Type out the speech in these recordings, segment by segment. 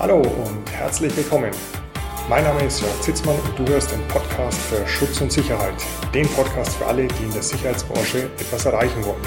Hallo und herzlich willkommen. Mein Name ist Jörg Zitzmann und du hörst den Podcast für Schutz und Sicherheit. Den Podcast für alle, die in der Sicherheitsbranche etwas erreichen wollen.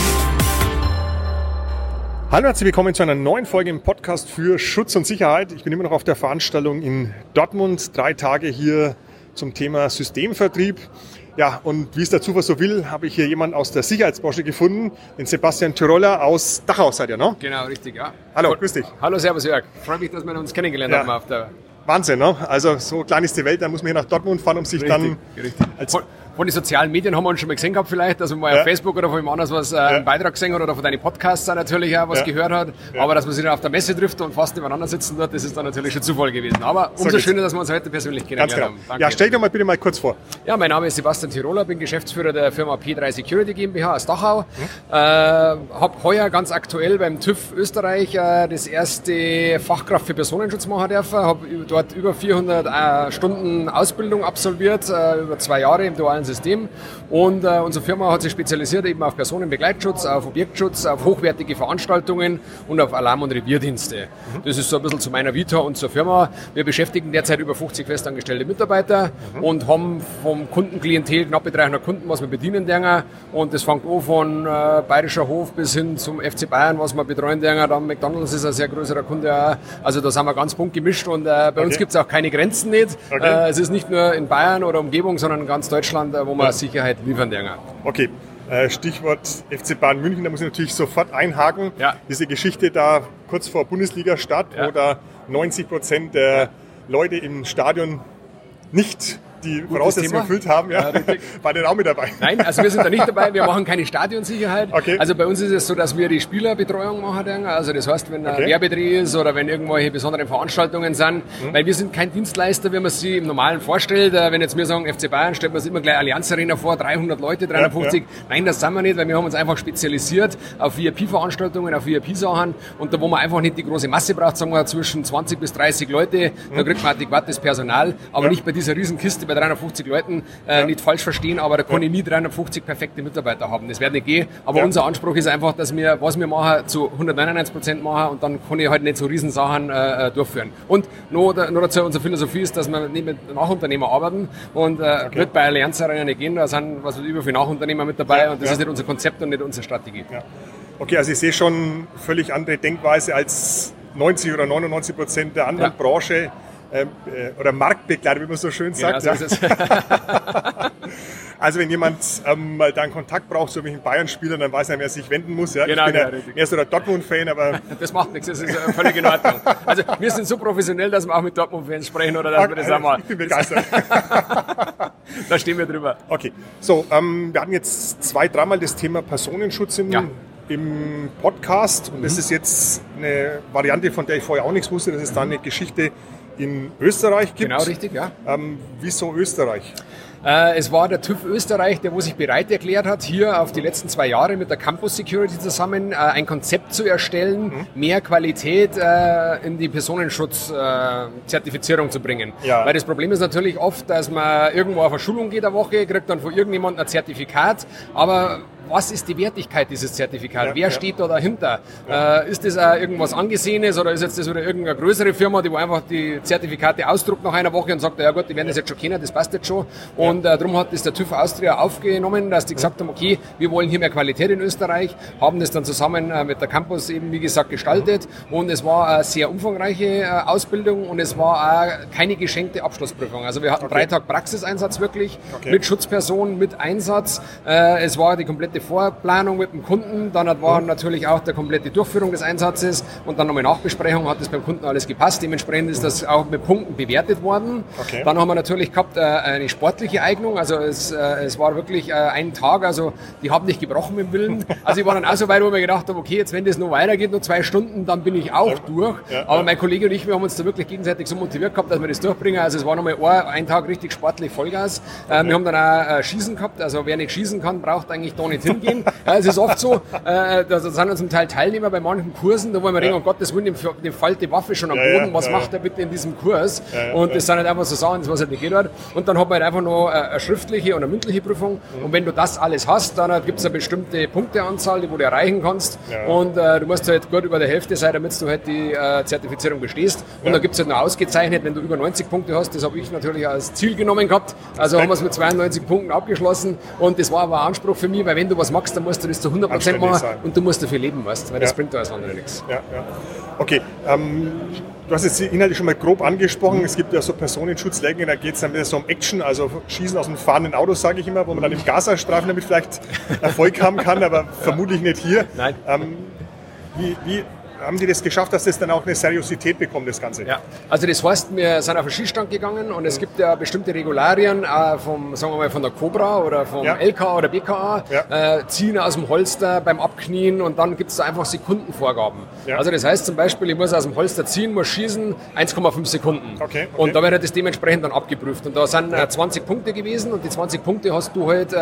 Hallo und herzlich willkommen zu einer neuen Folge im Podcast für Schutz und Sicherheit. Ich bin immer noch auf der Veranstaltung in Dortmund, 3 Tage hier zum Thema Systemvertrieb. Ja, und wie es der Zufall so will, habe ich hier jemanden aus der Sicherheitsbranche gefunden, den Sebastian Tyroller aus Dachau, seid ihr, ne? Genau, richtig, ja. Hallo, grüß dich. Hallo, servus Jörg. Freue mich, dass wir uns kennengelernt haben auf der... Wahnsinn, ne? Also so klein ist die Welt, da muss man hier nach Dortmund fahren, um sich Richtig. als... Von den sozialen Medien haben wir uns schon mal gesehen gehabt vielleicht, dass man mal auf Facebook oder von jemand anders einen Beitrag gesehen hat oder von deinen Podcasts dann natürlich auch was gehört hat. Ja. Aber dass man sich dann auf der Messe trifft und fast nebeneinander sitzen dort, das ist dann natürlich schon Zufall gewesen. Aber umso schöner, dass wir uns heute persönlich kennengelernt haben. Danke. Ja, stell dich doch mal bitte mal kurz vor. Ja, mein Name ist Sebastian Tyroller, bin Geschäftsführer der Firma P3 Security GmbH aus Dachau. Habe heuer ganz aktuell beim TÜV Österreich das erste Fachkraft für Personenschutz machen dürfen. Habe dort über 400 Stunden Ausbildung absolviert, über 2 Jahre im dualen System. Und unsere Firma hat sich spezialisiert eben auf Personenbegleitschutz, auf Objektschutz, auf hochwertige Veranstaltungen und auf Alarm- und Revierdienste. Das ist so ein bisschen zu meiner Vita und zur Firma. Wir beschäftigen derzeit über 50 festangestellte Mitarbeiter und haben vom Kundenklientel knappe 300 Kunden, was wir bedienen dürfen. Und das fängt an von Bayerischer Hof bis hin zum FC Bayern, was wir betreuen dürfen. Dann McDonald's ist ein sehr größerer Kunde auch. Also da sind wir ganz bunt gemischt und bei uns gibt es auch keine Grenzen nicht. Es ist nicht nur in Bayern oder Umgebung, sondern in ganz Deutschland, wo wir Sicherheit liefern dürfen. Okay, Stichwort FC Bayern München, da muss ich natürlich sofort einhaken. Ja. Diese Geschichte da kurz vor Bundesliga-Start, wo da 90% der Leute im Stadion nicht die Voraussetzungen erfüllt haben, war der auch mit dabei? Nein, also wir sind da nicht dabei, wir machen keine Stadionsicherheit. Okay. Also bei uns ist es so, dass wir die Spielerbetreuung machen. Also das heißt, wenn ein Werbedreh ist oder wenn irgendwelche besonderen Veranstaltungen sind, weil wir sind kein Dienstleister, wie man sich im Normalen vorstellt. Wenn jetzt wir sagen FC Bayern, stellt man sich immer gleich Allianz Arena vor, 300 Leute, 350. Nein, das sind wir nicht, weil wir haben uns einfach spezialisiert auf VIP-Veranstaltungen, auf VIP-Sachen und da, wo man einfach nicht die große Masse braucht, sagen wir zwischen 20 bis 30 Leute, da kriegt man adäquates Personal, aber nicht bei dieser Riesenkiste, bei 350 Leuten, nicht falsch verstehen, aber da kann ich nie 350 perfekte Mitarbeiter haben. Das wird nicht gehen. Aber unser Anspruch ist einfach, dass wir, was wir machen, zu 199% machen und dann kann ich halt nicht so Riesensachen durchführen. Und noch dazu, unsere Philosophie ist, dass wir nicht mit Nachunternehmer arbeiten und wird bei Allianz Arena nicht gehen. Da sind über viele Nachunternehmer mit dabei und das ist nicht unser Konzept und nicht unsere Strategie. Ja. Okay, also ich sehe schon völlig andere Denkweise als 90 oder 99% der anderen Branche. Oder Marktbegleiter, wie man so schön sagt. Genau, so ist es. Also wenn jemand mal da einen Kontakt braucht zu welchen Bayern-Spielern, dann weiß er, wer sich wenden muss. Ja? Genau, ich bin eher so der Dortmund-Fan, aber... Das macht nichts, das ist völlig in Ordnung. Also wir sind so professionell, dass wir auch mit Dortmund-Fans sprechen oder dass wir das einmal... Ich bin begeistert. Da stehen wir drüber. Okay, so, wir hatten jetzt 2-3 Mal das Thema Personenschutz im Podcast und das ist jetzt eine Variante, von der ich vorher auch nichts wusste, dass es da eine Geschichte in Österreich gibt. Genau, richtig, ja. Wieso Österreich? Es war der TÜV Österreich, der wo sich bereit erklärt hat, hier auf die letzten 2 Jahre mit der Campus Security zusammen ein Konzept zu erstellen, mehr Qualität in die Personenschutz-Zertifizierung zu bringen. Ja. Weil das Problem ist natürlich oft, dass man irgendwo auf eine Schulung geht eine Woche, kriegt dann von irgendjemandem ein Zertifikat, aber was ist die Wertigkeit dieses Zertifikats? Wer steht da dahinter? Ist das irgendwas Angesehenes oder ist jetzt das wieder irgendeine größere Firma, die wo einfach die Zertifikate ausdruckt nach einer Woche und sagt, ja gut, die werden das jetzt schon kennen, das passt jetzt schon. Und darum hat das der TÜV Austria aufgenommen, dass die gesagt haben, okay, wir wollen hier mehr Qualität in Österreich, haben das dann zusammen mit der Campus eben, wie gesagt, gestaltet und es war eine sehr umfangreiche Ausbildung und es war auch keine geschenkte Abschlussprüfung. Also wir hatten 3 Tage Praxiseinsatz wirklich, mit Schutzpersonen, mit Einsatz. Es war die komplette Vorplanung mit dem Kunden, dann war natürlich auch die komplette Durchführung des Einsatzes und dann nochmal Nachbesprechung, hat das beim Kunden alles gepasst, dementsprechend ist das auch mit Punkten bewertet worden. Okay. Dann haben wir natürlich gehabt eine sportliche Eignung, also es war wirklich ein Tag, also die haben nicht gebrochen mit dem Willen, also ich war dann auch so weit, wo wir gedacht haben, okay, jetzt wenn das noch weitergeht, noch 2 Stunden, dann bin ich auch durch, aber mein Kollege und ich, wir haben uns da wirklich gegenseitig so motiviert gehabt, dass wir das durchbringen, also es war nochmal ein Tag richtig sportlich Vollgas, wir haben dann auch Schießen gehabt, also wer nicht schießen kann, braucht eigentlich da nicht hingehen. Es ist oft so, da sind zum Teil Teilnehmer bei manchen Kursen, da wollen wir denken, um Gottes Willen, dem fällt die Waffe schon am Boden, was macht er bitte in diesem Kurs? Und das sind halt einfach so Sachen, was halt nicht geht hat. Und dann hat man halt einfach noch eine schriftliche und eine mündliche Prüfung. Und wenn du das alles hast, dann gibt es eine bestimmte Punkteanzahl, die du erreichen kannst. Und du musst halt gut über der Hälfte sein, damit du halt die Zertifizierung bestehst. Und dann gibt es halt noch ausgezeichnet, wenn du über 90 Punkte hast. Das habe ich natürlich als Ziel genommen gehabt. Also haben wir es mit 92 Punkten abgeschlossen. Und das war aber ein Anspruch für mich, weil wenn du was machst, dann musst du das zu 100% machen und du musst dafür leben, weißt, weil das bringt alles andere nichts. Ja. Okay, du hast jetzt die Inhalte schon mal grob angesprochen. Es gibt ja so Personenschutzlehrgänge, da geht es dann wieder so um Action, also Schießen aus dem fahrenden Auto, sage ich immer, wo man dann im Gazastreifen damit vielleicht Erfolg haben kann, aber vermutlich nicht hier. Nein. Wie haben die das geschafft, dass das dann auch eine Seriosität bekommt, das Ganze? Ja, also das heißt, wir sind auf den Schießstand gegangen und es gibt ja bestimmte Regularien vom, sagen wir mal, von der Cobra oder vom LKA oder BKA, ziehen aus dem Holster beim Abknien und dann gibt es da einfach Sekundenvorgaben. Ja. Also das heißt zum Beispiel, ich muss aus dem Holster ziehen, muss schießen, 1,5 Sekunden. Okay. Und da wird das dementsprechend dann abgeprüft. Und da sind 20 Punkte gewesen und die 20 Punkte hast du halt,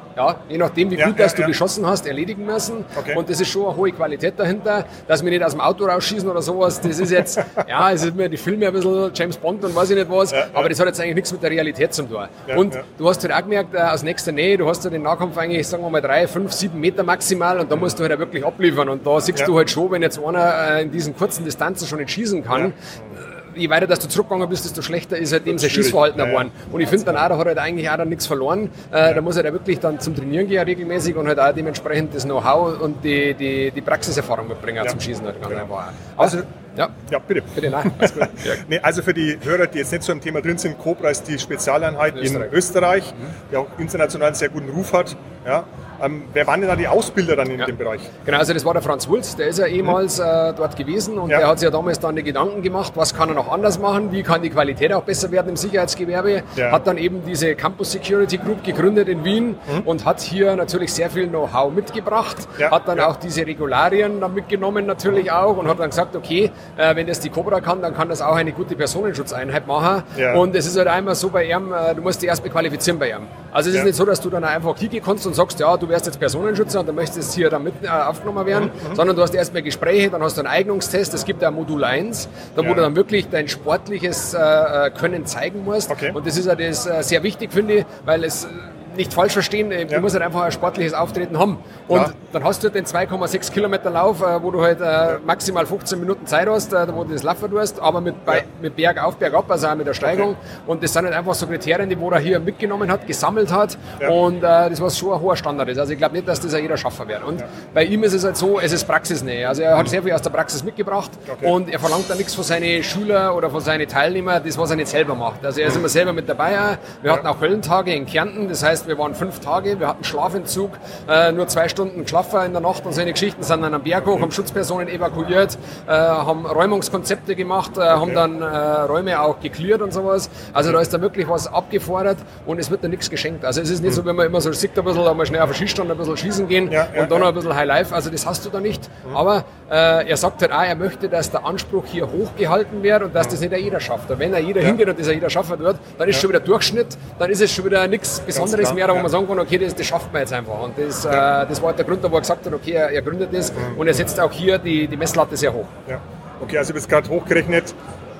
je nachdem wie gut du geschossen hast, erledigen müssen. Okay. Und das ist schon eine hohe Qualität dahinter, dass wir nicht aus dem Auto rausschießen oder sowas. Das ist jetzt, es ist mir die Filme ein bisschen James Bond und weiß ich nicht was, aber das hat jetzt eigentlich nichts mit der Realität zu tun. Und du hast halt auch gemerkt, aus nächster Nähe, du hast ja den Nahkampf eigentlich, sagen wir mal 3, 5, 7 Meter maximal und da musst du halt auch wirklich abliefern. Und da siehst du halt schon, wenn jetzt einer in diesen kurzen Distanzen schon nicht schießen kann, je weiter dass du zurückgegangen bist, desto schlechter ist halt eben sein Schießverhalten geworden. Und ich finde dann auch, da hat er eigentlich auch dann nichts verloren. Da muss er da wirklich dann zum Trainieren gehen regelmäßig und halt auch dementsprechend das Know-how und die Praxiserfahrung mitbringen zum Schießen. Halt ganz einfach. Also, bitte. Bitte, nein. Nee, also für die Hörer, die jetzt nicht so im Thema drin sind, Cobra ist die Spezialeinheit in Österreich, die auch international einen sehr guten Ruf hat. Ja. Wer waren denn da die Ausbilder dann in dem Bereich? Genau, also das war der Franz Wulz, der ist ja ehemals dort gewesen und der hat sich ja damals dann die Gedanken gemacht, was kann er noch anders machen, wie kann die Qualität auch besser werden im Sicherheitsgewerbe, hat dann eben diese Campus Security Group gegründet in Wien und hat hier natürlich sehr viel Know-how mitgebracht, hat dann auch diese Regularien dann mitgenommen natürlich auch und hat dann gesagt, okay, wenn das die Cobra kann, dann kann das auch eine gute Personenschutzeinheit machen und es ist halt einmal so bei ihm, du musst dich erst bequalifizieren bei ihm. Also es ist nicht so, dass du dann einfach hingehen kannst und sagst, du wärst jetzt Personenschützer und dann möchtest hier damit aufgenommen werden, sondern du hast erstmal Gespräche, dann hast du einen Eignungstest, es gibt ja Modul 1, da wo du dann wirklich dein sportliches Können zeigen musst und das ist ja das sehr wichtig, finde ich, weil es nicht falsch verstehen, du musst halt einfach ein sportliches Auftreten haben. Und dann hast du den 2,6 Kilometer Lauf, wo du halt maximal 15 Minuten Zeit hast, wo du das laufen tust, aber mit Berg auf, Berg ab, also auch mit der Steigung. Und das sind halt einfach so Kriterien, die wo er hier mitgenommen hat, gesammelt hat. Und das was schon ein hoher Standard ist. Also ich glaube nicht, dass das jeder Schaffer wird. Und bei ihm ist es halt so, es ist praxisnähe. Also er hat sehr viel aus der Praxis mitgebracht und er verlangt da nichts von seinen Schülern oder von seinen Teilnehmern, das was er nicht selber macht. Also er ist immer selber mit dabei. Wir hatten auch Höllentage in Kärnten, das heißt, wir waren 5 Tage, wir hatten Schlafentzug, nur 2 Stunden geschlafen in der Nacht und seine Geschichten, sind dann am Berg hoch, haben Schutzpersonen evakuiert, haben Räumungskonzepte gemacht, haben dann Räume auch geklärt und sowas. Also da ist da wirklich was abgefordert und es wird da nichts geschenkt. Also es ist nicht so, wenn man immer so sieht, ein bisschen mal schnell auf den Schießstand, ein bisschen schießen gehen und dann noch ein bisschen High Life, also das hast du da nicht. Aber er sagt halt auch, er möchte, dass der Anspruch hier hochgehalten wird und dass das nicht jeder schafft. Und wenn jeder hingeht und das jeder schaffen wird, dann ist schon wieder Durchschnitt, dann ist es schon wieder nichts Besonderes mehr, wo man sagen kann, okay, das schafft man jetzt einfach. Und das war der Grund, wo er gesagt hat, okay, er gründet das und er setzt auch hier die Messlatte sehr hoch. Ja. Okay, also ich habe jetzt gerade hochgerechnet,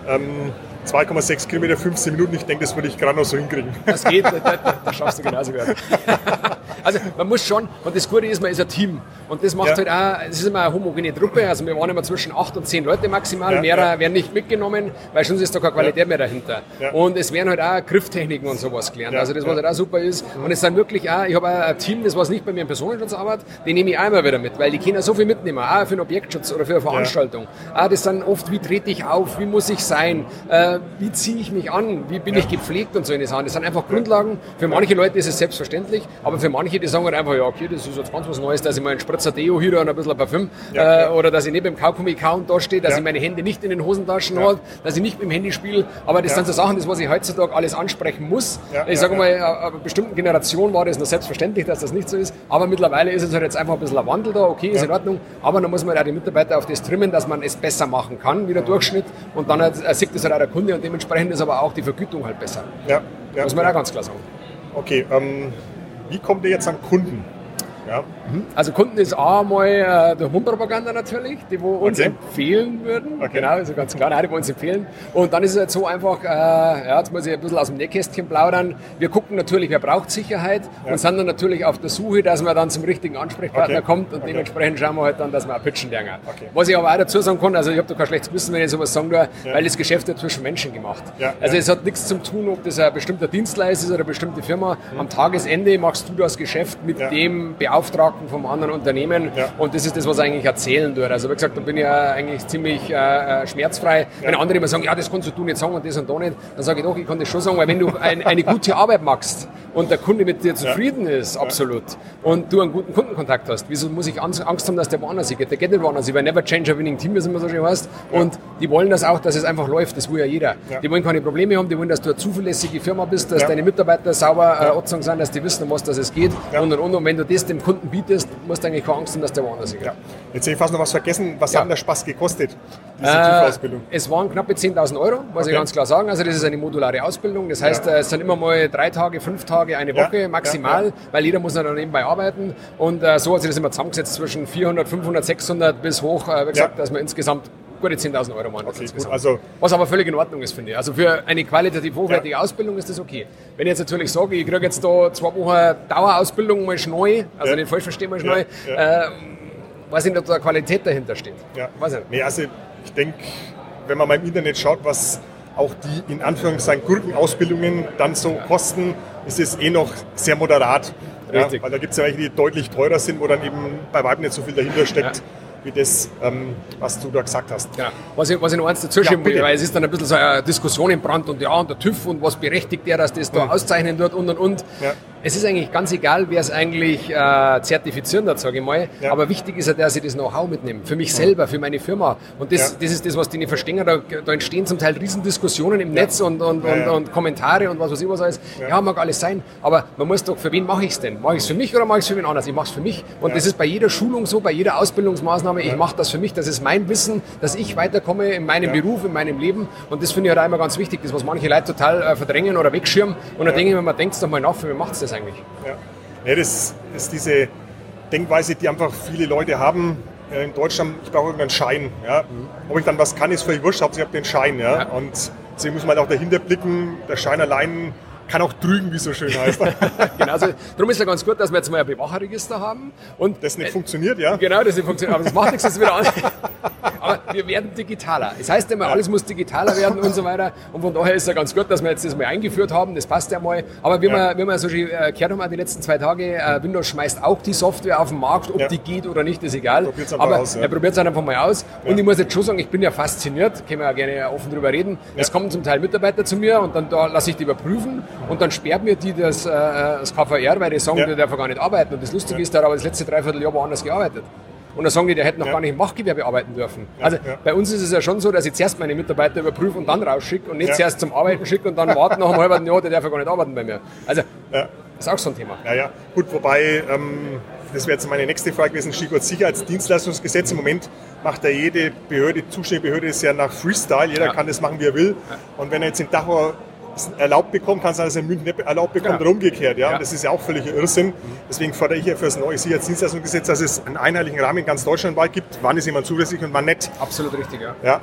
2,6 Kilometer, 15 Minuten, ich denke, das würde ich gerade noch so hinkriegen. Das geht, das schaffst du genauso gut. Also man muss schon, und das Gute ist, man ist ein Team. Und das macht halt auch, es ist immer eine homogene Truppe, also wir waren immer zwischen 8 und 10 Leute maximal, mehr werden nicht mitgenommen, weil sonst ist da keine Qualität mehr dahinter. Und es werden halt auch Grifftechniken und sowas gelernt, also das, was halt auch super ist. Und es sind wirklich auch, ich habe auch ein Team, das was nicht bei mir im Personenschutz arbeitet, den nehme ich auch immer wieder mit, weil die können so viel mitnehmen, auch für einen Objektschutz oder für eine Veranstaltung. Das sind oft, wie trete ich auf, wie muss ich sein, wie ziehe ich mich an, wie bin ich gepflegt und so eine Sachen. Das sind einfach Grundlagen. Für manche Leute ist es selbstverständlich, aber für manche, die sagen halt einfach, ja okay, das ist jetzt ganz was Neues, dass ich mal einen Spritzer Deo hier und ein bisschen Parfüm oder dass ich nicht beim Kaugummi-Count da stehe, dass ich meine Hände nicht in den Hosentaschen habe, dass ich nicht mit dem Handy spiele, aber das sind so Sachen, das was ich heutzutage alles ansprechen muss. Ich sage mal, einer bestimmten Generation war das noch selbstverständlich, dass das nicht so ist, aber mittlerweile ist es halt jetzt einfach ein bisschen ein Wandel da, okay, ist in Ordnung, aber dann muss man halt auch die Mitarbeiter auf das trimmen, dass man es besser machen kann, wie der Durchschnitt und dann sieht das halt auch der Kunde und dementsprechend ist aber auch die Vergütung halt besser. Muss man auch ganz klar sagen. Okay, wie kommt ihr jetzt an Kunden? Ja. Also Kunden ist auch einmal durch Mundpropaganda natürlich, die wo uns empfehlen würden. Okay. Genau, also ganz klar, die wo uns empfehlen. Und dann ist es halt so einfach, jetzt muss ich ein bisschen aus dem Nähkästchen plaudern. Wir gucken natürlich, wer braucht Sicherheit und sind dann natürlich auf der Suche, dass man dann zum richtigen Ansprechpartner kommt und dementsprechend schauen wir halt dann, dass wir auch pitchen lernen. Okay. Was ich aber auch dazu sagen kann, also ich habe da kein schlechtes Gewissen, wenn ich sowas sagen darf, weil das Geschäft wird zwischen Menschen gemacht. Ja. Also es hat nichts zu tun, ob das ein bestimmter Dienstleister ist oder eine bestimmte Firma. Am Tagesende machst du das Geschäft mit dem Beauftragten vom anderen Unternehmen und das ist das, was eigentlich erzählen tut. Also wie gesagt, da bin ich eigentlich ziemlich schmerzfrei. Wenn andere immer sagen, ja, das kannst du nicht sagen und das und da nicht, dann sage ich doch, ich kann das schon sagen, weil wenn du eine gute Arbeit machst und der Kunde mit dir zufrieden ist, absolut, und du einen guten Kundenkontakt hast, wieso muss ich Angst haben, dass der woanders geht? Der geht nicht woanders, weil never change a winning team, wie es immer so schön heißt. Und die wollen das auch, dass es einfach läuft, das will ja jeder. Ja. Die wollen keine Probleme haben, die wollen, dass du eine zuverlässige Firma bist, dass deine Mitarbeiter sauber Ordnung sind, dass die wissen, um was das es geht und. Und wenn du das dem Kunden bietest, musst du eigentlich keine Angst haben, dass der woanders geht. Ja. Jetzt habe ich fast noch was vergessen. Was hat der Spaß gekostet, diese Tiefausbildung? Es waren knappe 10.000 €, muss ich ganz klar sagen. Also das ist eine modulare Ausbildung. Das heißt, es sind immer mal 3 Tage, 5 Tage, eine Woche maximal, weil jeder muss dann nebenbei arbeiten. Und so hat sich das immer zusammengesetzt zwischen 400, 500, 600 bis hoch, wie gesagt, dass wir insgesamt gute 10.000 € waren. Okay, gut, also was aber völlig in Ordnung ist, finde ich. Also für eine qualitativ hochwertige Ausbildung ist das okay. Wenn ich jetzt natürlich sage, ich kriege jetzt da 2 Wochen Dauerausbildung mal schnell, also nicht falsch verstehen, mal schnell, weiß ich nicht, ob da Qualität dahinter steht. Ja. Weiß ich nicht. Nee, also ich denke, wenn man mal im Internet schaut, was auch die in Anführungszeichen Gurkenausbildungen dann so kosten, ist es noch sehr moderat. Richtig. Weil da gibt es ja welche, die deutlich teurer sind, wo dann eben bei weitem nicht so viel dahinter steckt. Wie das, was du da gesagt hast. Ja. Was ich noch eins dazu schieben will, weil es ist dann ein bisschen so eine Diskussion im Brand und und der TÜV und was berechtigt der, dass das da auszeichnen wird und. Ja. Es ist eigentlich ganz egal, wer es eigentlich zertifizieren wird, sage ich mal. Ja. Aber wichtig ist ja, dass ich das Know-how mitnehme. Für mich selber, für meine Firma. Und das ist das, was die nicht verstehen. Da entstehen zum Teil Riesendiskussionen im Netz und Kommentare und was weiß ich was alles. Ja, mag alles sein. Aber man muss doch, für wen mache ich es denn? Mache ich es für mich oder mache ich es für wen anders? Ich mache es für mich. Und das ist bei jeder Schulung so, bei jeder Ausbildungsmaßnahme. Ich mache das für mich. Das ist mein Wissen, dass ich weiterkomme in meinem Beruf, in meinem Leben. Und das finde ich halt auch immer ganz wichtig. Das, was manche Leute total verdrängen oder wegschirmen. Und dann denke ich mir, man denkt es doch mal nach, für wen macht es das eigentlich? Ja, das ist diese Denkweise, die einfach viele Leute haben. In Deutschland, ich brauche irgendeinen Schein. Ja. Ob ich dann was kann, ist völlig wurscht, Hauptsache ich habe den Schein. Ja. Und deswegen muss man halt auch dahinter blicken. Der Schein allein kann auch trügen, wie es so schön heißt. Genau, also darum ist ja ganz gut, dass wir jetzt mal ein Bewacherregister haben. Und das nicht funktioniert, ja? Genau, das nicht funktioniert, aber das macht nichts, das wieder an. Aber wir werden digitaler. Das heißt immer, alles muss digitaler werden und so weiter. Und von daher ist es ja ganz gut, dass wir jetzt das mal eingeführt haben. Das passt ja mal. Aber wie wir so schön gehört haben, die letzten 2 Tage, Windows schmeißt auch die Software auf den Markt. Ob die geht oder nicht, ist egal. Aber er probiert es einfach mal aus. Und ich muss jetzt schon sagen, ich bin ja fasziniert. Können wir ja gerne offen drüber reden. Es kommen zum Teil Mitarbeiter zu mir und dann da lasse ich die überprüfen. Und dann sperrt mir die das KVR, weil die sagen, der darf gar nicht arbeiten. Und das Lustige ist, der hat aber das letzte Dreivierteljahr woanders gearbeitet. Und dann sagen die, der hätte noch gar nicht im Machgewerbe arbeiten dürfen. Also bei uns ist es ja schon so, dass ich zuerst meine Mitarbeiter überprüfe und dann rausschicke und nicht zuerst zum Arbeiten schicke und dann warten nach einem halben Jahr, der darf ja gar nicht arbeiten bei mir. Also das ist auch so ein Thema. Ja. Gut, wobei, das wäre jetzt meine nächste Frage gewesen, Stichwort Sicherheitsdienstleistungsgesetz. Im Moment macht ja jede Behörde, zuständige Behörde ist ja nach Freestyle, jeder kann das machen, wie er will. Und wenn er jetzt in Dachau erlaubt bekommt, kann es sein, dass er in München nicht erlaubt bekommt oder umgekehrt. Ja? Das ist ja auch völliger Irrsinn. Deswegen fordere ich ja für das neue Sicherheitsdienstleistungsgesetz, dass es einen einheitlichen Rahmen in ganz Deutschland gibt, wann ist jemand zulässig und wann nicht. Absolut richtig, ja.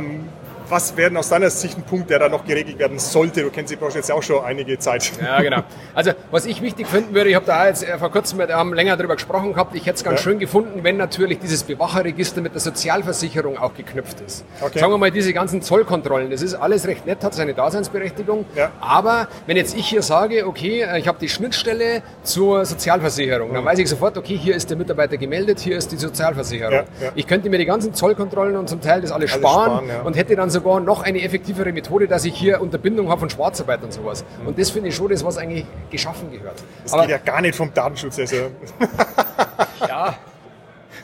Was wäre aus deiner Sicht ein Punkt, der da noch geregelt werden sollte? Du kennst die Branche jetzt ja auch schon einige Zeit. Ja, genau. Also was ich wichtig finden würde, ich habe da jetzt vor kurzem länger darüber gesprochen gehabt, ich hätte es ganz schön gefunden, wenn natürlich dieses Bewacherregister mit der Sozialversicherung auch geknüpft ist. Okay. Sagen wir mal, diese ganzen Zollkontrollen, das ist alles recht nett, hat seine Daseinsberechtigung, aber wenn jetzt ich hier sage, okay, ich habe die Schnittstelle zur Sozialversicherung, dann weiß ich sofort, okay, hier ist der Mitarbeiter gemeldet, hier ist die Sozialversicherung. Ich könnte mir die ganzen Zollkontrollen und zum Teil das alles sparen und hätte dann sogar noch eine effektivere Methode, dass ich hier Unterbindung habe von Schwarzarbeit und sowas. Und das finde ich schon das, was eigentlich geschaffen gehört. Das geht ja gar nicht vom Datenschutz. Also. Ja.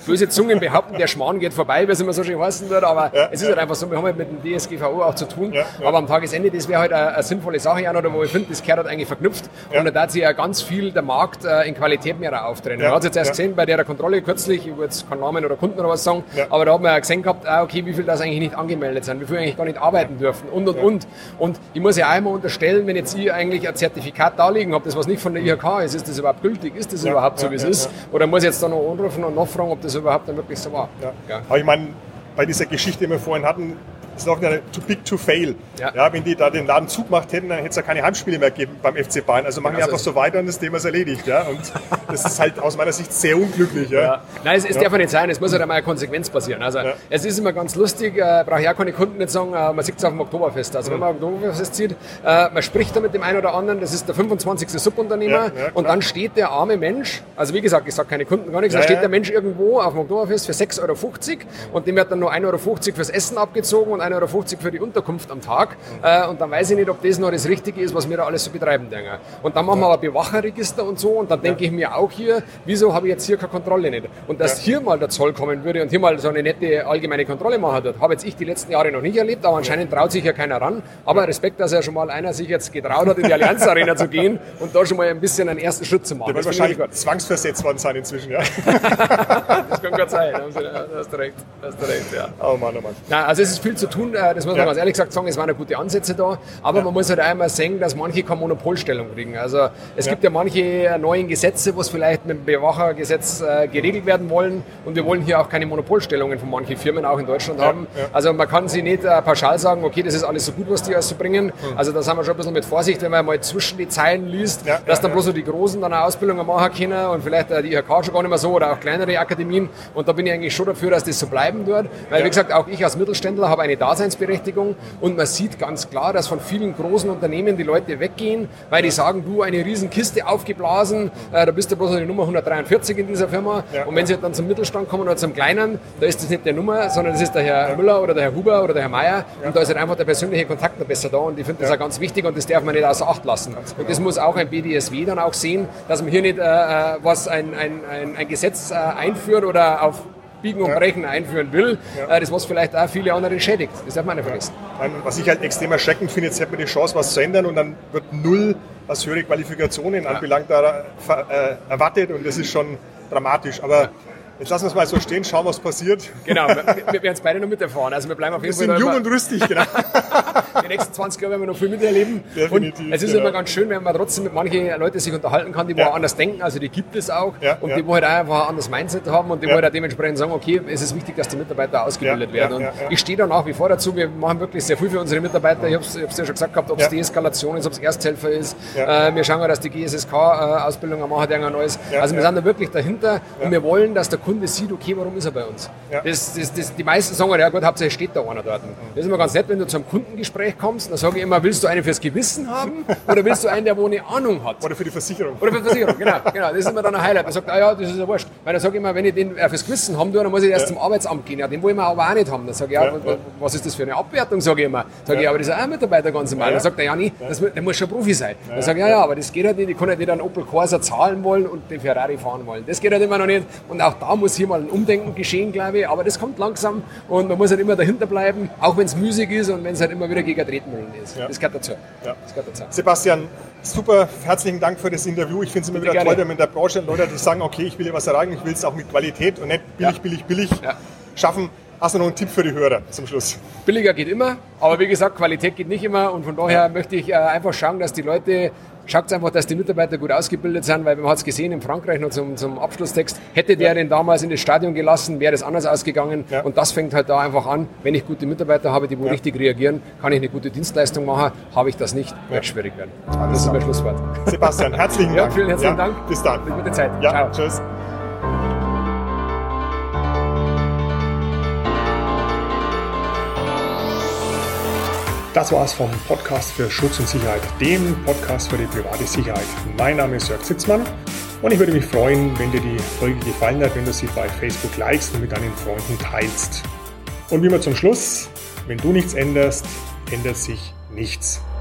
böse Zungen behaupten, der Schmarrn geht vorbei, wie es immer so schön heißen wird, aber es ist halt einfach so, wir haben halt mit dem DSGVO auch zu tun, aber am Tagesende, das wäre halt eine sinnvolle Sache, oder wo ich finde, das gehört halt eigentlich verknüpft und da darf sich ja ganz viel der Markt in Qualität mehr auftrennen. Man hat es jetzt erst gesehen bei der Kontrolle kürzlich, ich will jetzt keinen Namen oder Kunden oder was sagen, aber da hat man ja gesehen gehabt, okay, wie viel das eigentlich nicht angemeldet sind, wie viel eigentlich gar nicht arbeiten dürfen und. Und ich muss ja einmal unterstellen, wenn jetzt ich eigentlich ein Zertifikat da liegen habe, das was nicht von der IHK ist das überhaupt gültig? Ist das überhaupt so, wie es ist? Oder muss ich jetzt da noch anrufen und nachfragen, ob das überhaupt dann wirklich so war? Aber ich meine, bei dieser Geschichte, die wir vorhin hatten, ist noch eine too big to fail. Ja, wenn die da den Laden zugemacht hätten, dann hätte es ja keine Heimspiele mehr gegeben beim FC Bayern. Also machen die einfach so weiter und das Thema ist erledigt. Ja? Und das ist halt aus meiner Sicht sehr unglücklich. Ja? Nein, es darf nicht sein. Es muss halt einmal eine Konsequenz passieren. Also es ist immer ganz lustig, brauche ich auch keine Kunden nicht sagen, man sieht es auf dem Oktoberfest. Also wenn man auf dem Oktoberfest sieht, man spricht da mit dem einen oder anderen, das ist der 25. Subunternehmer und dann steht der arme Mensch, also wie gesagt, ich sage keine Kunden, gar nichts, da steht der Mensch irgendwo auf dem Oktoberfest für 6,50 € und dem wird dann nur 1,50 € fürs Essen abgezogen und 1,50 € für die Unterkunft am Tag. Und dann weiß ich nicht, ob das noch das Richtige ist, was wir da alles so betreiben denken. Und dann machen wir aber Bewacherregister und so und dann denke ich mir auch hier, wieso habe ich jetzt hier keine Kontrolle nicht? Und dass hier mal der Zoll kommen würde und hier mal so eine nette allgemeine Kontrolle machen wird, habe jetzt ich die letzten Jahre noch nicht erlebt, aber anscheinend traut sich ja keiner ran. Aber Respekt, dass ja schon mal einer sich jetzt getraut hat, in die Allianz Arena zu gehen und da schon mal ein bisschen einen ersten Schritt zu machen. Der wird wahrscheinlich zwangsversetzt worden sein inzwischen, ja. Das kann gut sein, da hast du recht, ja. Oh Mann, oh Mann. Nein, also es ist viel zu tun, das muss man ganz ehrlich gesagt sagen, es waren ja gute Ansätze da, aber man muss halt einmal sehen, dass manche keine Monopolstellung kriegen. Also es gibt ja manche neuen Gesetze, was vielleicht mit dem Bewachergesetz geregelt werden wollen und wir wollen hier auch keine Monopolstellungen von manchen Firmen auch in Deutschland haben. Also man kann sich nicht pauschal sagen, okay, das ist alles so gut, was die alles so bringen. Also da sind wir schon ein bisschen mit Vorsicht, wenn man mal zwischen die Zeilen liest, dass dann bloß so die Großen dann eine Ausbildung machen können und vielleicht die IHK schon gar nicht mehr so oder auch kleinere Akademien und da bin ich eigentlich schon dafür, dass das so bleiben wird, weil wie gesagt, auch ich als Mittelständler habe eine Daseinsberechtigung und man sieht ganz klar, dass von vielen großen Unternehmen die Leute weggehen, weil die sagen, du, eine riesen Kiste aufgeblasen, da bist du bloß die Nummer 143 in dieser Firma und wenn sie dann zum Mittelstand kommen oder zum Kleinen, da ist das nicht der Nummer, sondern das ist der Herr Müller oder der Herr Huber oder der Herr Meier und da ist halt einfach der persönliche Kontakt noch besser da und ich finde das auch ganz wichtig und das darf man nicht außer Acht lassen. Und das muss auch ein BDSW dann auch sehen, dass man hier nicht ein Gesetz einführt oder auf Biegen und Brechen einführen will, das was vielleicht auch viele andere schädigt. Das darf man nicht vergessen. Was ich halt extrem erschreckend finde, jetzt hat man die Chance, was zu ändern und dann wird null, was höhere Qualifikationen anbelangt, da erwartet und das ist schon dramatisch. Aber jetzt lassen wir es mal so stehen, schauen, was passiert. Genau, wir werden es beide noch miterfahren. Also wir bleiben auf jeden Fall. Wir sind jung und rüstig, genau. Die nächsten 20 Jahre werden wir noch viel miterleben. Definitiv. Und es ist immer ganz schön, wenn man trotzdem mit manchen Leuten sich unterhalten kann, die wo auch anders denken, also die gibt es auch und die wo halt auch einfach ein anderes Mindset haben und die wo halt auch dementsprechend sagen, okay, es ist wichtig, dass die Mitarbeiter ausgebildet werden. Und ich stehe da nach wie vor dazu, wir machen wirklich sehr viel für unsere Mitarbeiter. Ich habe es ja schon gesagt gehabt, ob es Deeskalation ist, ob es Ersthelfer ist. Wir schauen ja, dass die GSSK-Ausbildung machen, der ein neues. Also wir sind da wirklich dahinter und wir wollen, dass der Kunde sieht, okay, warum ist er bei uns? Die meisten sagen, ja gut, hauptsächlich steht da einer dort. Das ist immer ganz nett, wenn du zu einem Kundengespräch kommst, dann sage ich immer, willst du einen fürs Gewissen haben oder willst du einen, der wo eine Ahnung hat? Oder für die Versicherung. Oder für die Versicherung, genau. Das ist immer dann ein Highlight. Man sagt, ja, das ist ja wurscht. Weil dann sage ich immer, wenn ich den fürs Gewissen haben tue, dann muss ich erst zum Arbeitsamt gehen. Ja, den wollen wir aber auch nicht haben. Dann sage ich, was ist das für eine Abwertung, sage ich immer. Sage ich, aber das ist auch ein Mitarbeiter ganz normal. Dann sagt er, ja nie, der muss schon Profi sein. Dann sage ich, ja, aber das geht halt nicht. Ich kann halt nicht einen Opel Corsa zahlen wollen und den Ferrari fahren wollen. Das geht halt immer noch nicht. Und auch da muss hier mal ein Umdenken geschehen, glaube ich. Aber das kommt langsam und man muss halt immer dahinter bleiben, auch wenn es Musik ist und wenn es halt immer wieder gegen Tretmühlen ist. Das gehört dazu. Das gehört dazu. Sebastian, super, herzlichen Dank für das Interview. Ich finde es immer wieder toll, wenn man in der Branche Leute, die sagen, okay, ich will hier was erreichen, ich will es auch mit Qualität und nicht billig schaffen. Hast du noch einen Tipp für die Hörer zum Schluss? Billiger geht immer, aber wie gesagt, Qualität geht nicht immer und von daher möchte ich einfach schauen, dass die Leute, schaut einfach, dass die Mitarbeiter gut ausgebildet sind, weil man hat es gesehen in Frankreich noch zum Abschlusstext, hätte der den damals in das Stadion gelassen, wäre das anders ausgegangen und das fängt halt da einfach an, wenn ich gute Mitarbeiter habe, die wo richtig reagieren, kann ich eine gute Dienstleistung machen, habe ich das nicht, wird schwierig werden. Das ist mein Schlusswort. Sebastian, herzlichen Dank. Vielen herzlichen Dank. Bis dann. Eine gute Zeit. Ciao. Tschüss. Das war's vom Podcast für Schutz und Sicherheit, dem Podcast für die private Sicherheit. Mein Name ist Jörg Zitzmann und ich würde mich freuen, wenn dir die Folge gefallen hat, wenn du sie bei Facebook likest und mit deinen Freunden teilst. Und wie immer zum Schluss, wenn du nichts änderst, ändert sich nichts.